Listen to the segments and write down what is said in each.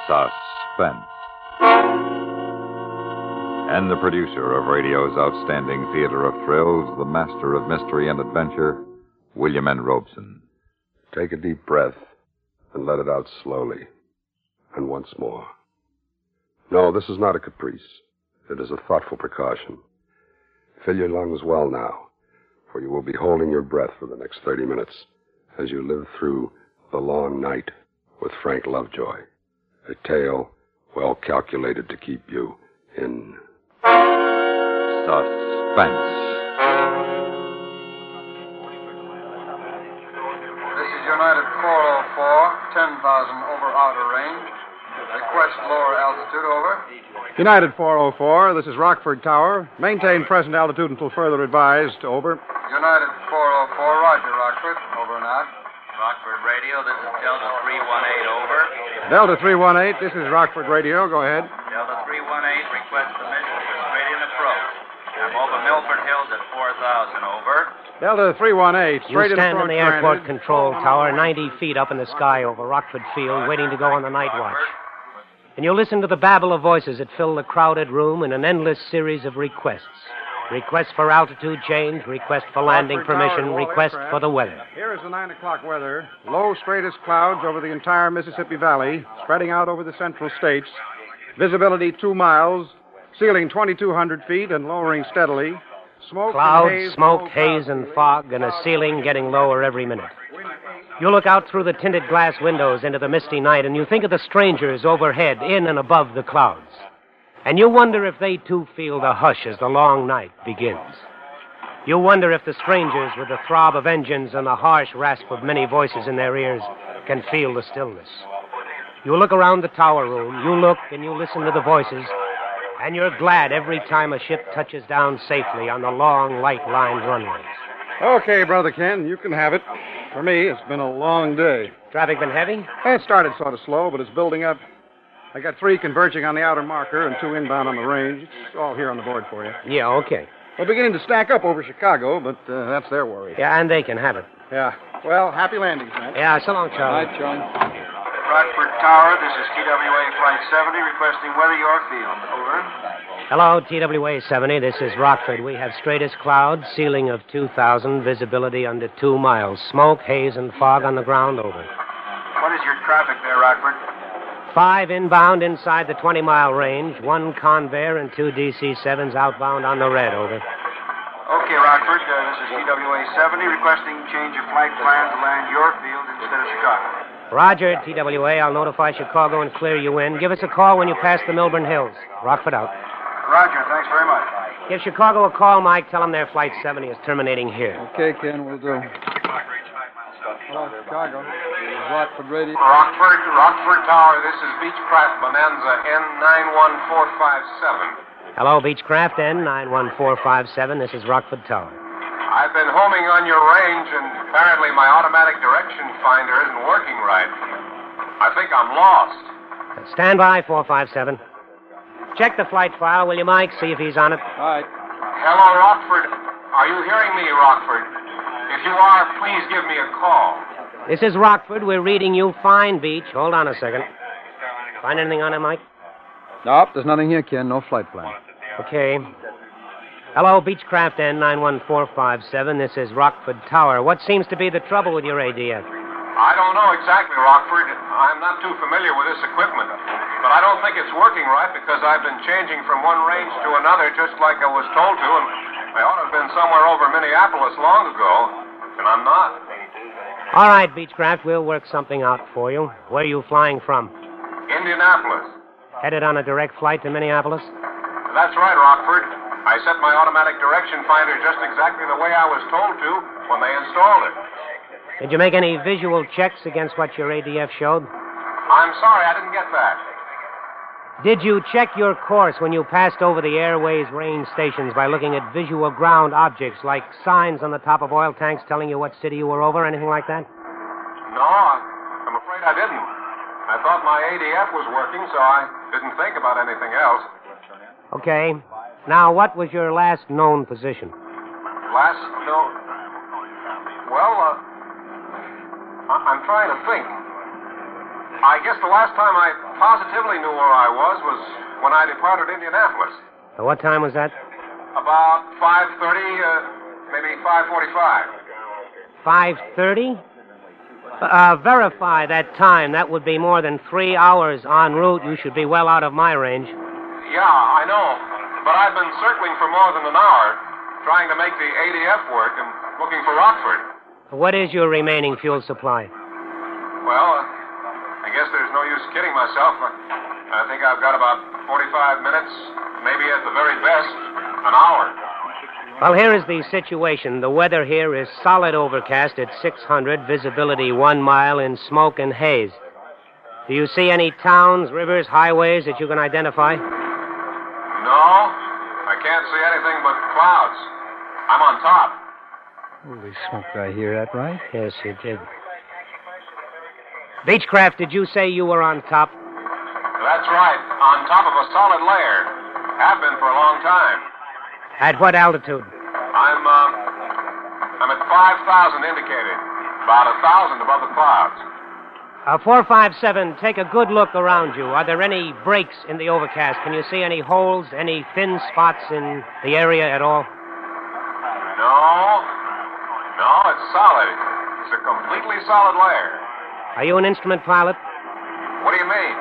Suspense. And the producer of radio's outstanding theater of thrills, the master of mystery and adventure, William N. Robeson. Take a deep breath and let it out slowly. And once more. No, this is not a caprice. It is a thoughtful precaution. Fill your lungs well now, for you will be holding your breath for the next 30 minutes as you live through The Long Night with Frank Lovejoy. A tale well calculated to keep you in suspense. This is United 404, 10,000 over outer range. Request lower altitude, over. United 404, this is Rockford Tower. Maintain present altitude until further advised, over. United 404, roger, Rockford. Over and out. Rockford Radio, this is Delta 318, over. Delta 318, this is Rockford Radio. Go ahead. Delta 318, request permission for Australian approach. I'm over Milford Hills at 4,000, over. Delta 318, straight You stand in in the airport control tower, 90 feet up in the sky over Rockford Field, waiting to go on the night watch. And you listen to the babble of voices that fill the crowded room in an endless series of requests. Requests for altitude change, request for landing permission, request for the weather. Here is the 9 o'clock weather. Low, straightest clouds over the entire Mississippi Valley, spreading out over the central states. Visibility 2 miles, ceiling 2,200 feet and lowering steadily. Clouds, smoke, haze, and fog, and a ceiling getting lower every minute. You look out through the tinted glass windows into the misty night, and you think of the strangers overhead, in and above the clouds. And you wonder if they, too, feel the hush as the long night begins. You wonder if the strangers, with the throb of engines and the harsh rasp of many voices in their ears, can feel the stillness. You look around the tower room, you look and you listen to the voices, and you're glad every time a ship touches down safely on the long, light-lined runways. Okay, Brother Ken, you can have it. For me, it's been a long day. Traffic been heavy? It started sort of slow, but it's building up. I got 3 converging on the outer marker and 2 inbound on the range. It's all here on the board for you. Yeah, okay. We're beginning to stack up over Chicago, but that's their worry. Yeah, and they can have it. Yeah. Well, happy landings, man. Yeah, so long, Charlie. Night, John. Rockford Tower, this is TWA Flight 70, requesting weather York Field. Over. Hello, TWA 70. This is Rockford. We have straightest clouds, ceiling of 2,000, visibility under 2 miles. Smoke, haze, and fog on the ground, over. What is your traffic there, Rockford? 5 inbound inside the 20-mile range, 1 Convair and 2 DC-7s outbound on the red, over. Okay, Rockford, this is TWA 70, requesting change of flight plan to land York Field instead of Chicago. Roger, TWA. I'll notify Chicago and clear you in. Give us a call when you pass the Milburn Hills. Rockford out. Roger, thanks very much. Give Chicago a call, Mike. Tell them their Flight 70 is terminating here. Okay, Ken, we'll do. Hello, Chicago. Rockford Radio. Rockford Tower, this is Beechcraft Bonanza N91457. Hello, Beechcraft N91457. This is Rockford Tower. I've been homing on your range, and apparently my automatic direction finder isn't working right. I think I'm lost. Stand by, 457. Check the flight file, will you, Mike? See if he's on it. All right. Hello, Rockford. Are you hearing me, Rockford? If you are, please give me a call. This is Rockford. We're reading you fine, Beach. Hold on a second. Find anything on it, Mike? Nope, there's nothing here, Ken. No flight plan. Okay. Hello, Beechcraft N91457. This is Rockford Tower. What seems to be the trouble with your ADF? I don't know exactly, Rockford. I'm not too familiar with this equipment. But I don't think it's working right because I've been changing from one range to another just like I was told to, and I ought to have been somewhere over Minneapolis long ago, and I'm not. All right, Beechcraft, we'll work something out for you. Where are you flying from? Indianapolis. Headed on a direct flight to Minneapolis? That's right, Rockford. I set my automatic direction finder just exactly the way I was told to when they installed it. Did you make any visual checks against what your ADF showed? I'm sorry, I didn't get that. Did you check your course when you passed over the airways range stations by looking at visual ground objects like signs on the top of oil tanks telling you what city you were over, anything like that? No, I'm afraid I didn't. I thought my ADF was working, so I didn't think about anything else. Okay. Now, what was your last known position? Well, I'm trying to think. I guess the last time I positively knew where I was when I departed Indianapolis. What time was that? About 5:30, maybe 5:45. 5:30? Verify that time. That would be more than 3 hours en route. You should be well out of my range. Yeah, I know. But I've been circling for more than an hour, trying to make the ADF work and looking for Rockford. What is your remaining fuel supply? Well, I guess there's no use kidding myself. I think I've got about 45 minutes, maybe at the very best, an hour. Well, here is the situation. The weather here is solid overcast at 600, visibility 1 mile in smoke and haze. Do you see any towns, rivers, highways that you can identify? No, I can't see anything but clouds. I'm on top. Holy smoke, did I hear that right? Yes, you did. Beechcraft, did you say you were on top? That's right, on top of a solid layer. Have been for a long time. At what altitude? I'm at 5,000 indicated. About 1,000 above the clouds. 457, take a good look around you. Are there any breaks in the overcast? Can you see any holes, any thin spots in the area at all? No, it's solid. It's a completely solid layer. Are you an instrument pilot? What do you mean?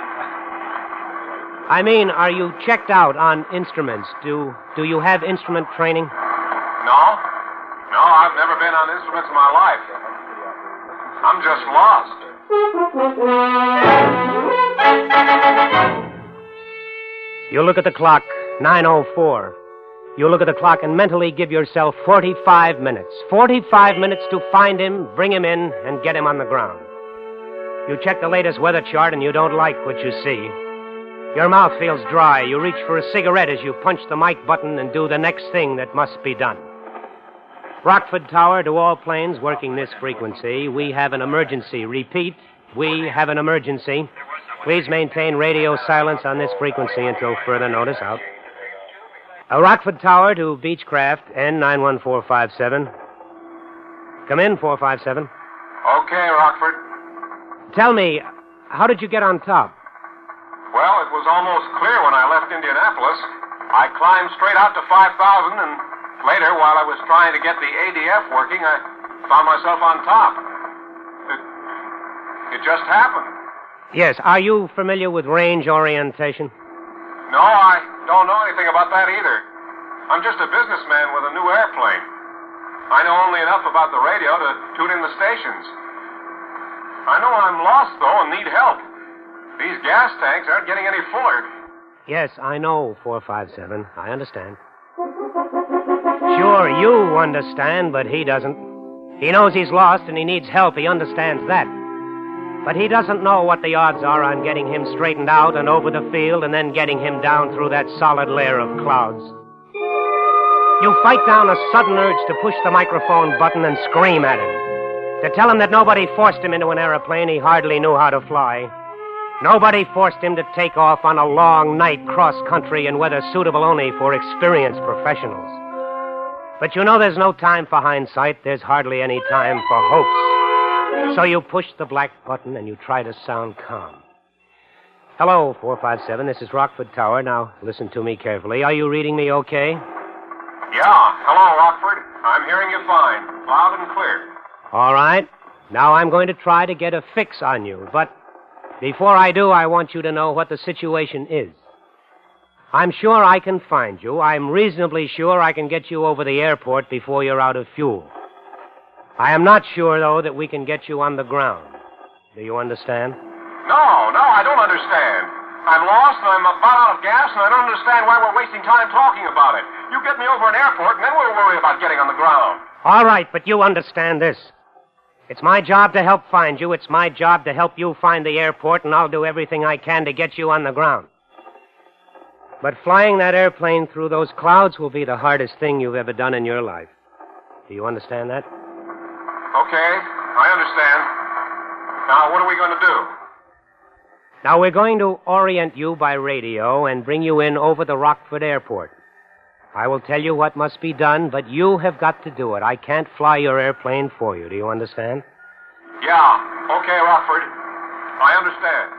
I mean, are you checked out on instruments? Do you have instrument training? No, I've never been on instruments in my life. I'm just lost. You look at the clock, 9:04. You look at the clock and mentally give yourself 45 minutes. 45 minutes to find him, bring him in, and get him on the ground. You check the latest weather chart and you don't like what you see. Your mouth feels dry. You reach for a cigarette as you punch the mic button and do the next thing that must be done. Rockford Tower to all planes working this frequency. We have an emergency. Repeat, we have an emergency. Please maintain radio silence on this frequency until further notice. Out. Rockford Tower to Beechcraft, N91457. Come in, 457. Okay, Rockford. Tell me, how did you get on top? Well, it was almost clear when I left Indianapolis. I climbed straight out to 5,000, and later, while I was trying to get the ADF working, I found myself on top. It just happened. Yes, are you familiar with range orientation? No, I don't know anything about that either. I'm just a businessman with a new airplane. I know only enough about the radio to tune in the stations. I know I'm lost, though, and need help. These gas tanks aren't getting any fuller. Yes, I know, 457. I understand. Sure, you understand, but he doesn't. He knows he's lost and he needs help. He understands that. But he doesn't know what the odds are on getting him straightened out and over the field and then getting him down through that solid layer of clouds. You fight down a sudden urge to push the microphone button and scream at him. To tell him that nobody forced him into an airplane he hardly knew how to fly. Nobody forced him to take off on a long night cross-country in weather suitable only for experienced professionals. But you know there's no time for hindsight. There's hardly any time for hopes. So you push the black button and you try to sound calm. Hello, 457. This is Rockford Tower. Now, listen to me carefully. Are you reading me okay? Yeah. Hello, Rockford. I'm hearing you fine. Loud and clear. All right. Now I'm going to try to get a fix on you, but before I do, I want you to know what the situation is. I'm sure I can find you. I'm reasonably sure I can get you over the airport before you're out of fuel. I am not sure, though, that we can get you on the ground. Do you understand? No, I don't understand. I'm lost and I'm about out of gas and I don't understand why we're wasting time talking about it. You get me over an airport and then we'll worry about getting on the ground. All right, but you understand this. It's my job to help find you. It's my job to help you find the airport, and I'll do everything I can to get you on the ground. But flying that airplane through those clouds will be the hardest thing you've ever done in your life. Do you understand that? Okay, I understand. Now, what are we going to do? Now, we're going to orient you by radio and bring you in over the Rockford Airport. I will tell you what must be done, but you have got to do it. I can't fly your airplane for you. Do you understand? Yeah. Okay, Rockford. I understand.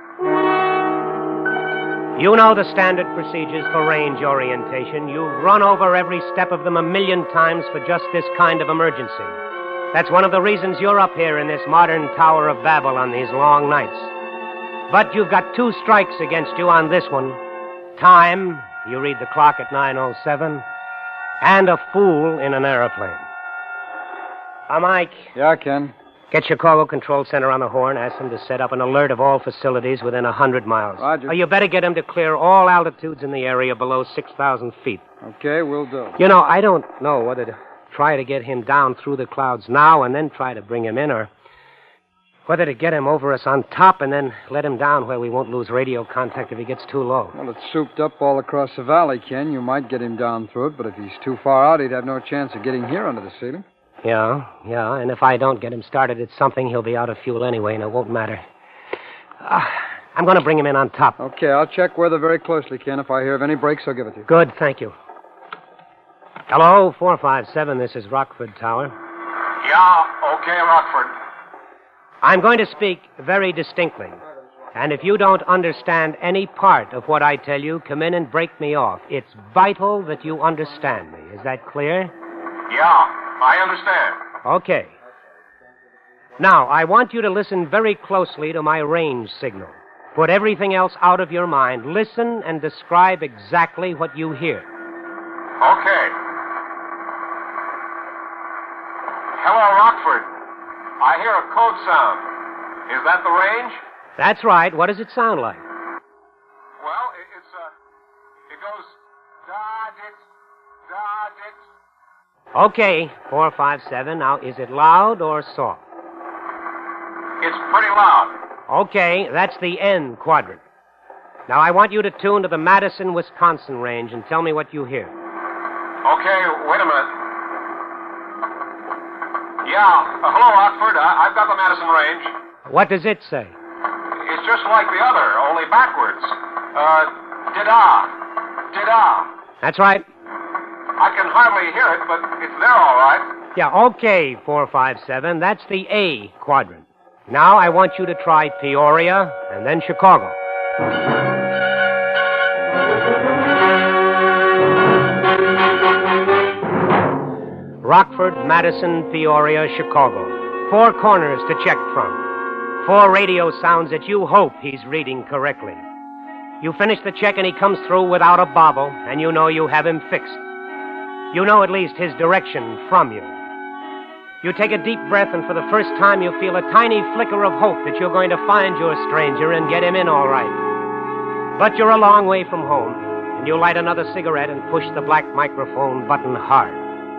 You know the standard procedures for range orientation. You've run over every step of them a million times for just this kind of emergency. That's one of the reasons you're up here in this modern Tower of Babel on these long nights. But you've got 2 strikes against you on this one. Time, you read the clock at 9:07, and a fool in an airplane. Mike. Yeah, Ken. Get Chicago Control Center on the horn. Ask them to set up an alert of all facilities within 100 miles. Roger. You better get them to clear all altitudes in the area below 6,000 feet. Okay, we'll do. You know, I don't know whether to try to get him down through the clouds now and then try to bring him in, or whether to get him over us on top and then let him down where we won't lose radio contact if he gets too low. Well, it's souped up all across the valley, Ken. You might get him down through it, but if he's too far out, he'd have no chance of getting here under the ceiling. Yeah, and if I don't get him started at something, he'll be out of fuel anyway, and it won't matter. I'm going to bring him in on top. Okay, I'll check weather very closely, Ken. If I hear of any breaks, I'll give it to you. Good, thank you. Hello, 457, this is Rockford Tower. Yeah, okay, Rockford. I'm going to speak very distinctly. And if you don't understand any part of what I tell you, come in and break me off. It's vital that you understand me. Is that clear? Yeah, I understand. Okay. Now, I want you to listen very closely to my range signal. Put everything else out of your mind. Listen and describe exactly what you hear. Okay. Hello, Rockford. I hear a code sound. Is that the range? That's right. What does it sound like? Well, it goes da-dit, da-dit. Okay, 457. Now, is it loud or soft? It's pretty loud. Okay, that's the N quadrant. Now, I want you to tune to the Madison, Wisconsin range and tell me what you hear. Okay, wait a minute. Yeah, hello, Rockford. I've got the Madison range. What does it say? It's just like the other, only backwards. Dida. Dida. That's right. I can hardly hear it, but it's there all right. Yeah, okay, 457. That's the A quadrant. Now I want you to try Peoria and then Chicago. Rockford, Madison, Peoria, Chicago. 4 corners to check from. 4 radio sounds that you hope he's reading correctly. You finish the check and he comes through without a bobble, and you know you have him fixed. You know at least his direction from you. You take a deep breath, and for the first time you feel a tiny flicker of hope that you're going to find your stranger and get him in all right. But you're a long way from home, and you light another cigarette and push the black microphone button hard.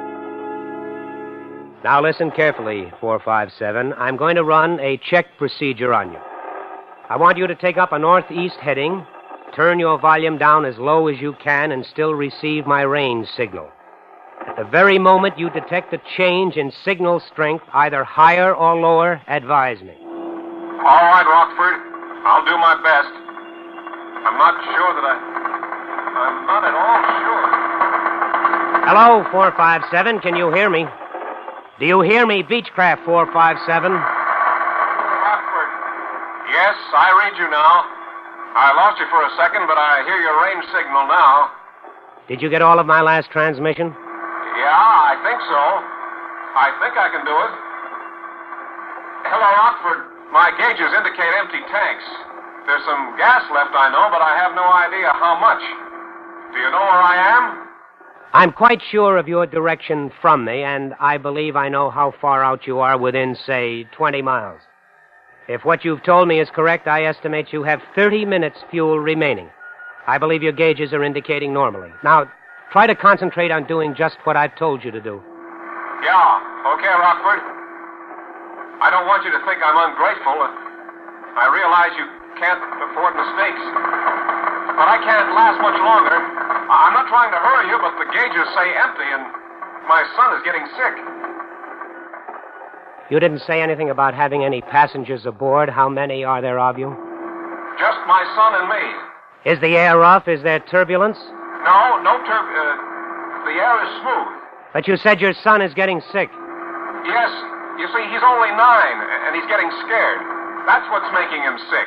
Now listen carefully, 457. I'm going to run a check procedure on you. I want you to take up a northeast heading, turn your volume down as low as you can, and still receive my range signal. At the very moment you detect a change in signal strength, either higher or lower, advise me. All right, Rockford. I'll do my best. I'm not sure that I'm not at all sure. Hello, 457. Can you hear me? Do you hear me, Beechcraft 457? Rockford. Yes, I read you now. I lost you for a second, but I hear your range signal now. Did you get all of my last transmission? Yeah, I think so. I think I can do it. Hello, Rockford. My gauges indicate empty tanks. There's some gas left, I know, but I have no idea how much. Do you know where I am? I'm quite sure of your direction from me, and I believe I know how far out you are within, say, 20 miles. If what you've told me is correct, I estimate you have 30 minutes fuel remaining. I believe your gauges are indicating normally. Now, try to concentrate on doing just what I've told you to do. Yeah, okay, Rockford. I don't want you to think I'm ungrateful. I realize you can't afford mistakes. But I can't last much longer. I'm not trying to hurry you, but the gauges say empty, and my son is getting sick. You didn't say anything about having any passengers aboard. How many are there of you? Just my son and me. Is the air rough? Is there turbulence? No the air is smooth. But you said your son is getting sick. Yes, you see, he's only 9, and he's getting scared. That's what's making him sick.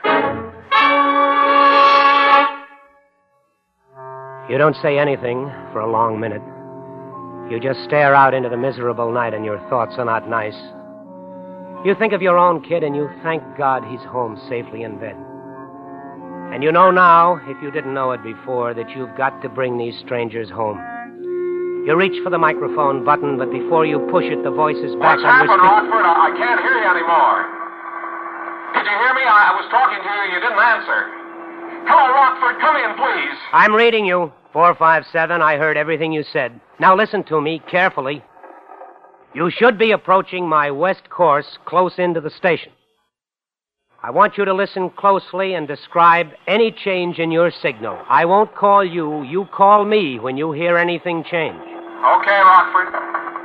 You don't say anything for a long minute. You just stare out into the miserable night, and your thoughts are not nice. You think of your own kid, and you thank God he's home safely in bed. And you know now, if you didn't know it before, that you've got to bring these strangers home. You reach for the microphone button, but before you push it, the voice is back What's on happened, Rockford? I can't hear you anymore. Did you hear me? I was talking to you and you didn't answer. Hello, Rockford. Come in, please. I'm reading you. 457, I heard everything you said. Now listen to me carefully. You should be approaching my west course close into the station. I want you to listen closely and describe any change in your signal. I won't call you. You call me when you hear anything change. Okay, Rockford.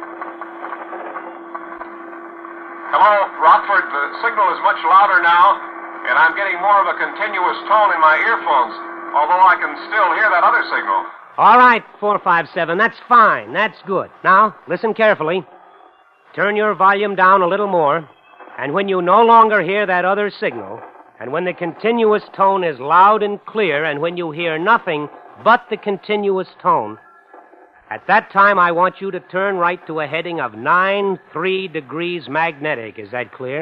Hello, Rockford. The signal is much louder now, and I'm getting more of a continuous tone in my earphones, although I can still hear that other signal. All right, 457. That's fine. That's good. Now, listen carefully. Turn your volume down a little more. And when you no longer hear that other signal, and when the continuous tone is loud and clear, and when you hear nothing but the continuous tone, at that time I want you to turn right to a heading of 93 degrees magnetic. Is that clear?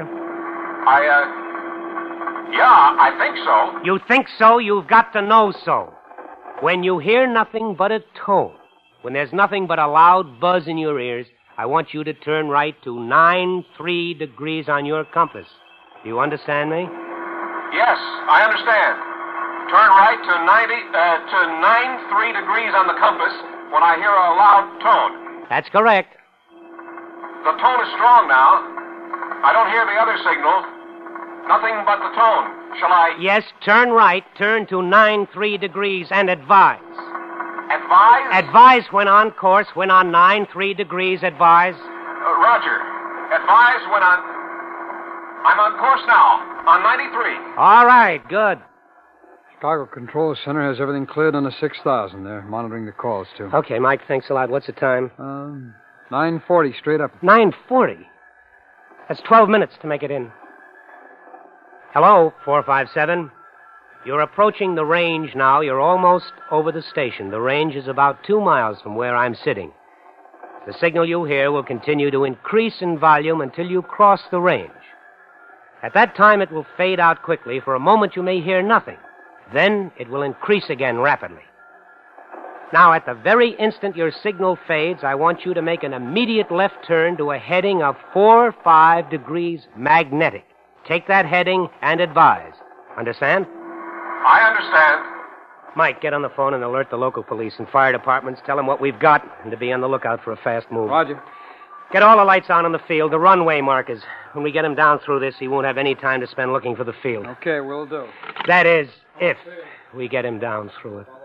Yeah, I think so. You think so? You've got to know so. When you hear nothing but a tone, when there's nothing but a loud buzz in your ears, I want you to turn right to 93 degrees on your compass. Do you understand me? Yes, I understand. Turn right to 93 degrees on the compass when I hear a loud tone. That's correct. The tone is strong now. I don't hear the other signal. Nothing but the tone. Shall I? Yes, turn right, turn to 93 degrees, and advise. Advise? Advise when on course, when on 93 degrees, advise. Roger. Advise when I'm on course now, on 93. All right, good. Chicago Control Center has everything cleared on the 6000. They're monitoring the calls, too. Okay, Mike, thanks a lot. What's the time? 9:40, straight up. 9:40? That's 12 minutes to make it in. Hello, 457. You're approaching the range now. You're almost over the station. The range is about 2 miles from where I'm sitting. The signal you hear will continue to increase in volume until you cross the range. At that time, it will fade out quickly. For a moment, you may hear nothing. Then it will increase again rapidly. Now, at the very instant your signal fades, I want you to make an immediate left turn to a heading of 45 degrees magnetic. Take that heading and advise. Understand? I understand. Mike, get on the phone and alert the local police and fire departments. Tell them what we've got and to be on the lookout for a fast move. Roger. Get all the lights on in the field, the runway markers. When we get him down through this, he won't have any time to spend looking for the field. Okay, will do. That is, if we get him down through it.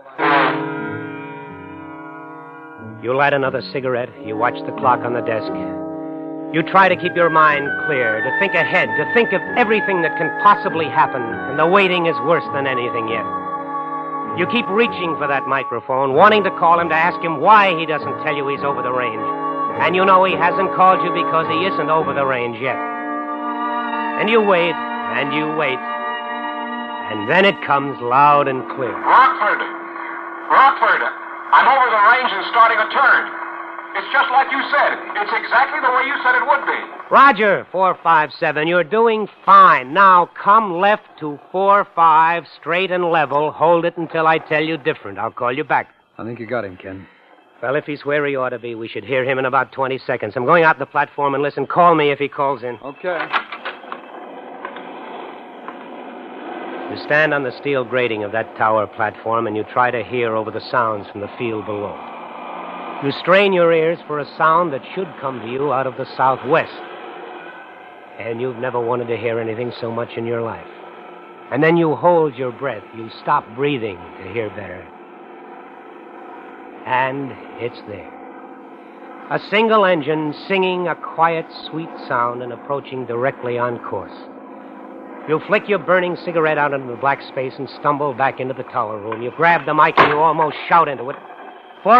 You light another cigarette. You watch the clock on the desk. You try to keep your mind clear, to think ahead, to think of everything that can possibly happen, and the waiting is worse than anything yet. You keep reaching for that microphone, wanting to call him to ask him why he doesn't tell you he's over the range. And you know he hasn't called you because he isn't over the range yet. And you wait, and you wait. And then it comes loud and clear. Rockford, I'm over the range and starting a turn. It's just like you said. It's exactly the way you said it would be. Roger, 457. You're doing fine. Now come left to 45, straight and level. Hold it until I tell you different. I'll call you back. I think you got him, Ken. Well, if he's where he ought to be, we should hear him in about 20 seconds. I'm going out the platform and listen. Call me if he calls in. Okay. You stand on the steel grating of that tower platform and you try to hear over the sounds from the field below. You strain your ears for a sound that should come to you out of the southwest. And you've never wanted to hear anything so much in your life. And then you hold your breath. You stop breathing to hear better. And it's there. A single engine singing a quiet, sweet sound and approaching directly on course. You flick your burning cigarette out into the black space and stumble back into the tower room. You grab the mic and you almost shout into it.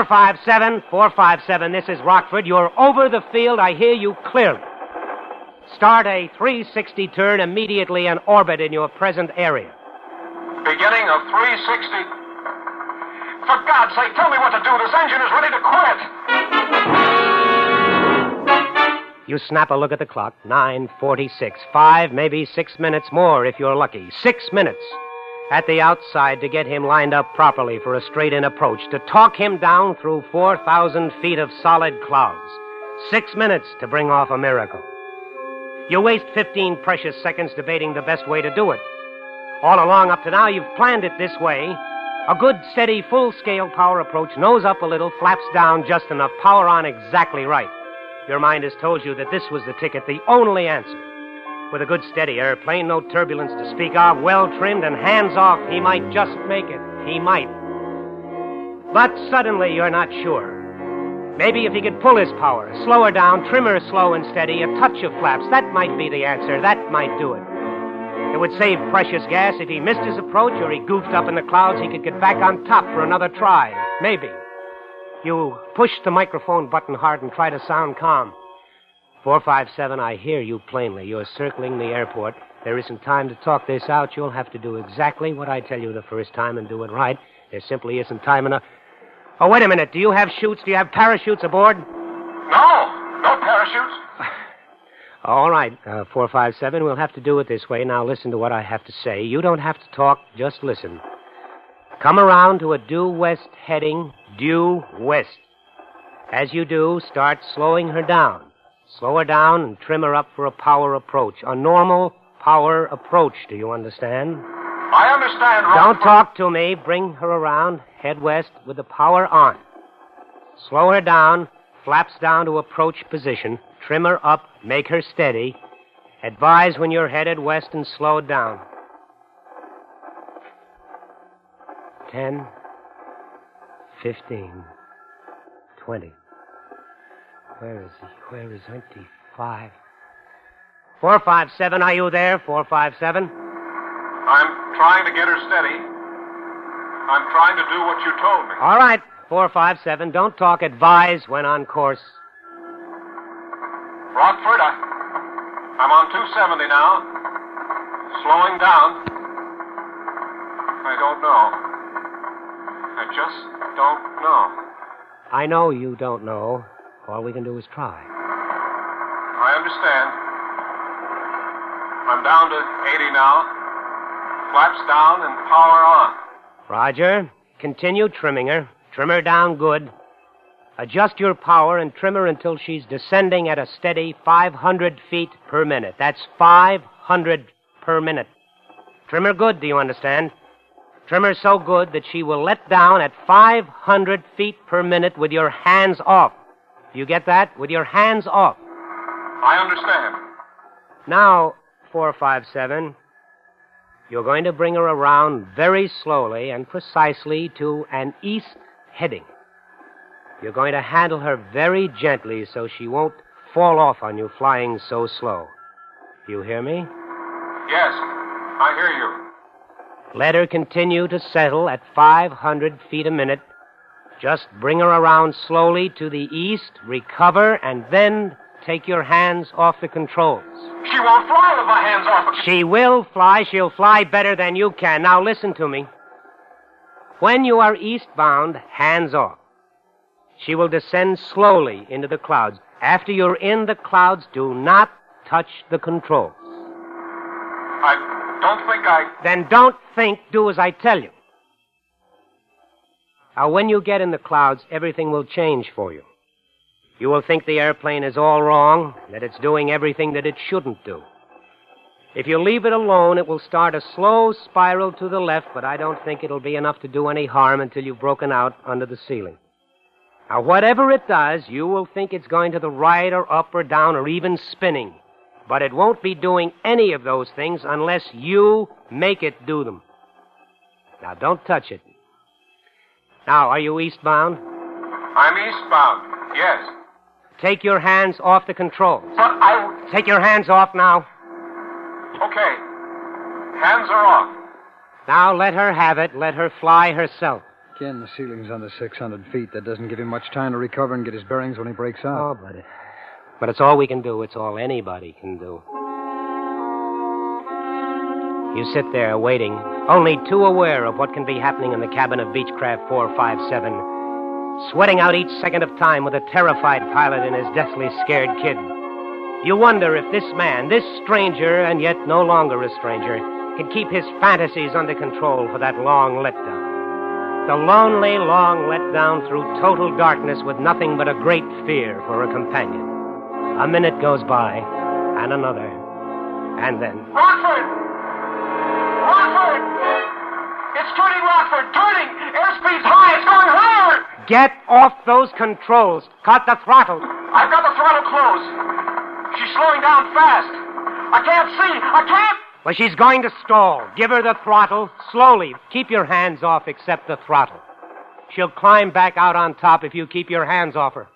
457, 457, this is Rockford. You're over the field. I hear you clearly. Start a 360 turn immediately and orbit in your present area. Beginning of 360. For God's sake, tell me what to do. This engine is ready to quit. You snap a look at the clock. 9:46. 5, maybe 6 minutes more if you're lucky. 6 minutes at the outside to get him lined up properly for a straight-in approach, to talk him down through 4,000 feet of solid clouds. 6 minutes to bring off a miracle. You waste 15 precious seconds debating the best way to do it. All along up to now, you've planned it this way. A good, steady, full-scale power approach, nose up a little, flaps down just enough, power on exactly right. Your mind has told you that this was the ticket, the only answer. With a good, steady airplane, no turbulence to speak of, well-trimmed and hands off, he might just make it. He might. But suddenly, you're not sure. Maybe if he could pull his power, slow her down, trim her slow and steady, a touch of flaps, that might be the answer. That might do it. It would save precious gas. If he missed his approach or he goofed up in the clouds, he could get back on top for another try. Maybe. You push the microphone button hard and try to sound calm. 457, I hear you plainly. You're circling the airport. There isn't time to talk this out. You'll have to do exactly what I tell you the first time and do it right. There simply isn't time enough. Oh, wait a minute. Do you have chutes? Do you have parachutes aboard? No parachutes. All right, 457, we'll have to do it this way. Now listen to what I have to say. You don't have to talk, just listen. Come around to a due west heading, due west. As you do, start slowing her down. Slow her down and trim her up for a power approach. A normal power approach, do you understand? I understand, Rockford. Don't talk to me. Bring her around, head west with the power on. Slow her down, flaps down to approach position. Trim her up, make her steady. Advise when you're headed west and slow down. 10, 15, 20. Where is he? Where is empty? 5. 457, are you there? 457? I'm trying to get her steady. I'm trying to do what you told me. All right, 457, don't talk. Advise when on course. Rockford, I'm on 270 now. Slowing down. I don't know. I just don't know. I know you don't know. All we can do is try. I understand. I'm down to 80 now. Flaps down and power on. Roger. Continue trimming her. Trim her down good. Adjust your power and trim her until she's descending at a steady 500 feet per minute. That's 500 per minute. Trim her good, do you understand? Trim her so good that she will let down at 500 feet per minute with your hands off. Do you get that? With your hands off. I understand. Now, 457, you're going to bring her around very slowly and precisely to an east heading. You're going to handle her very gently so she won't fall off on you flying so slow. You hear me? Yes, I hear you. Let her continue to settle at 500 feet a minute. Just bring her around slowly to the east, recover, and then take your hands off the controls. She won't fly with my hands off. She will fly. She'll fly better than you can. Now listen to me. When you are eastbound, hands off. She will descend slowly into the clouds. After you're in the clouds, do not touch the controls. I don't think I... Then don't think, do as I tell you. Now, when you get in the clouds, everything will change for you. You will think the airplane is all wrong, that it's doing everything that it shouldn't do. If you leave it alone, it will start a slow spiral to the left, but I don't think it'll be enough to do any harm until you've broken out under the ceiling. Now, whatever it does, you will think it's going to the right or up or down or even spinning. But it won't be doing any of those things unless you make it do them. Now, don't touch it. Now, are you eastbound? I'm eastbound, yes. Take your hands off the controls. But I... Take your hands off now. Okay. Hands are off. Now, let her have it. Let her fly herself. Ken, the ceiling's under 600 feet. That doesn't give him much time to recover and get his bearings when he breaks out. Oh, but But it's all we can do. It's all anybody can do. You sit there waiting, only too aware of what can be happening in the cabin of Beechcraft 457, sweating out each second of time with a terrified pilot and his deathly scared kid. You wonder if this man, this stranger, and yet no longer a stranger, can keep his fantasies under control for that long letdown. The lonely, long letdown through total darkness with nothing but a great fear for a companion. A minute goes by, and another, and then... Rockford! Rockford! It's turning, Rockford! Turning! Airspeed's high! It's going higher! Get off those controls. Cut the throttle. I've got the throttle closed. She's slowing down fast. I can't see. I can't... Well, she's going to stall. Give her the throttle. Slowly. Keep your hands off except the throttle. She'll climb back out on top if you keep your hands off her.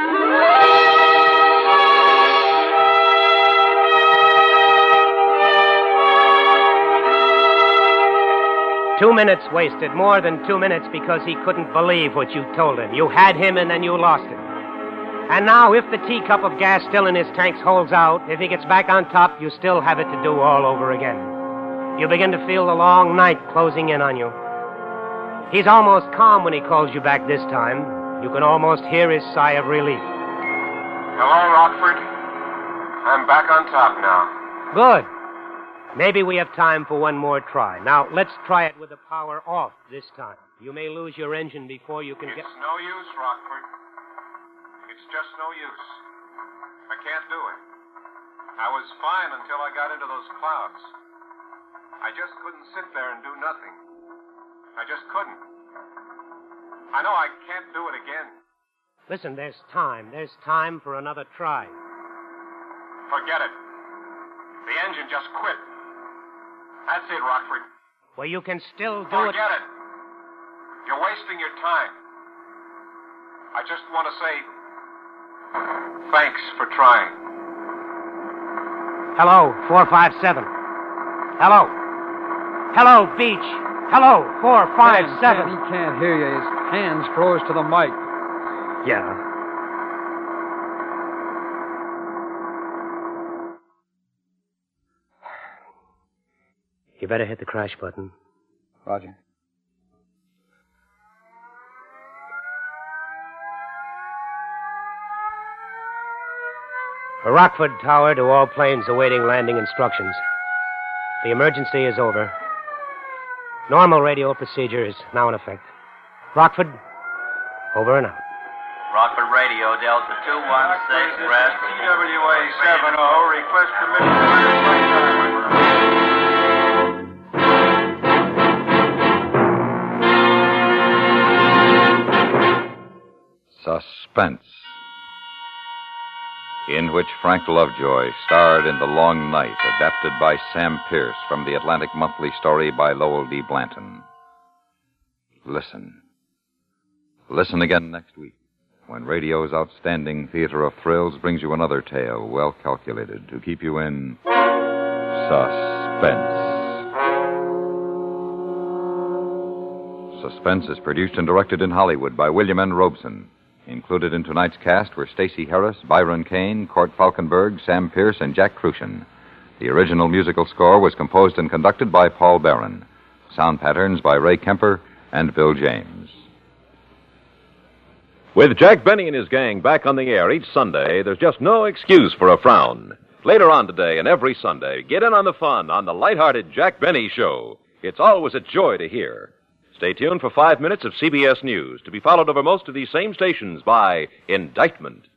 2 minutes wasted, more than 2 minutes, because he couldn't believe what you told him. You had him and then you lost him. And now, if the teacup of gas still in his tanks holds out, if he gets back on top, you still have it to do all over again. You begin to feel the long night closing in on you. He's almost calm when he calls you back this time. You can almost hear his sigh of relief. Hello, Rockford. I'm back on top now. Good. Maybe we have time for one more try. Now, let's try it with the power off this time. You may lose your engine before you can get... It's no use, Rockford. It's just no use. I can't do it. I was fine until I got into those clouds. I just couldn't sit there and do nothing. I just couldn't. I know I can't do it again. Listen, there's time. There's time for another try. Forget it. The engine just quit. That's it, Rockford. Well, you can still do it. Forget it. You're wasting your time. I just want to say thanks for trying. Hello, 457. Hello. Hello, Beach. Hello, 457. Ken, he can't hear you. His hands froze to the mic. Yeah. You better hit the crash button. Roger. For Rockford Tower, to all planes awaiting landing instructions. The emergency is over. Normal radio procedure is now in effect. Rockford, over and out. Rockford Radio, Delta 216, rest. TWA 70, request permission to flight time. Suspense, in which Frank Lovejoy starred in The Long Night, adapted by Sam Pierce from the Atlantic Monthly story by Lowell D. Blanton. Listen. Listen again next week, when radio's outstanding theater of thrills brings you another tale well calculated to keep you in suspense. Suspense is produced and directed in Hollywood by William N. Robeson. Included in tonight's cast were Stacey Harris, Byron Kane, Court Falkenberg, Sam Pierce, and Jack Crucian. The original musical score was composed and conducted by Paul Barron. Sound patterns by Ray Kemper and Bill James. With Jack Benny and his gang back on the air each Sunday, there's just no excuse for a frown. Later on today and every Sunday, get in on the fun on the lighthearted Jack Benny Show. It's always a joy to hear. Stay tuned for 5 minutes of CBS News, to be followed over most of these same stations by Indictment.